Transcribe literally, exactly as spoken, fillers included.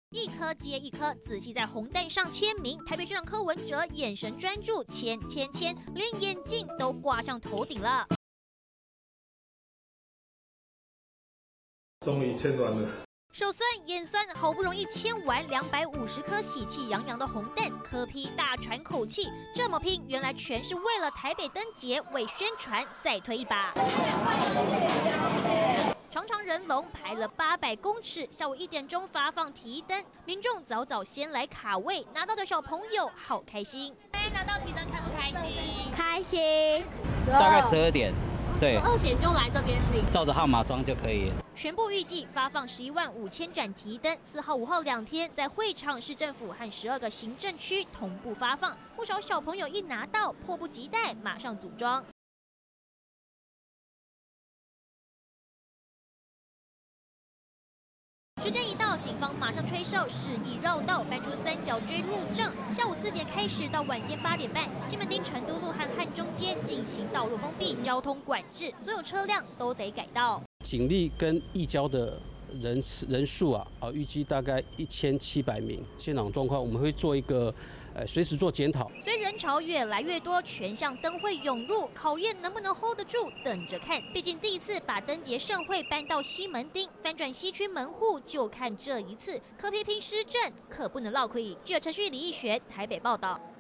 一颗接一颗，仔细在红蛋上签名。台北市长柯文哲眼神专注，签签签，连眼镜都挂上头顶了。 终于签完了。 手酸眼酸，好不容易签完两百五十颗喜气洋洋的红蛋，柯 P 大喘口气，这么拼，原来全是为了台北灯节，为宣传再推一把。长长人龙排了八百公尺，下午一点钟发放提灯，民众早早先来卡位，拿到的小朋友好开心。 哎，拿到提灯开不开心？ 开心。 大概十二点。 对， 十二点就来这边领， 照着号码装就可以了。 全部预计发放十一万五千盏提灯，四号、五号两天在会场、市政府和十二个行政区同步发放。不少小朋友一拿到，迫不及待马上组装。时间一到，警方马上吹哨，示意绕道，搬出三角锥路障。下午四点开始到晚间八点半，西门町成都路和汉中街进行道路封闭、交通管制，所有车辆都得改道。 警力跟义交的人人数啊，啊，预计大概一千七百名。现场状况我们会做一个，呃，随时做检讨。 随人潮越来越多，全巷灯会涌入，考验能不能 hold 得住，等着看。毕竟第一次把灯节盛会搬到西门町，翻转西区门户，就看这一次。柯 P 拼施政，可不能落亏。记者陈旭、李义学台北报道。